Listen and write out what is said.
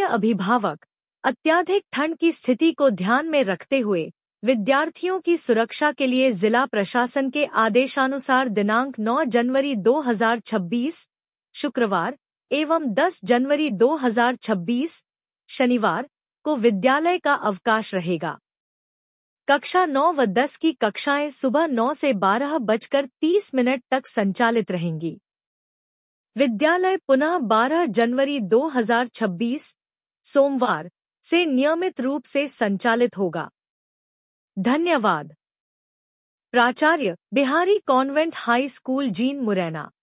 अभिभावक, अत्यधिक ठंड की स्थिति को ध्यान में रखते हुए विद्यार्थियों की सुरक्षा के लिए जिला प्रशासन के आदेशानुसार दिनांक 9 जनवरी 2026 शुक्रवार एवं 10 जनवरी 2026 शनिवार को विद्यालय का अवकाश रहेगा। कक्षा 9 व 10 की कक्षाएं सुबह 9 से 12:30 तक संचालित रहेंगी। विद्यालय पुनः 12 जनवरी 2026 सोमवार से नियमित रूप से संचालित होगा। धन्यवाद। प्राचार्य, बिहारी कॉन्वेंट हाई स्कूल, जीन, मुरैना।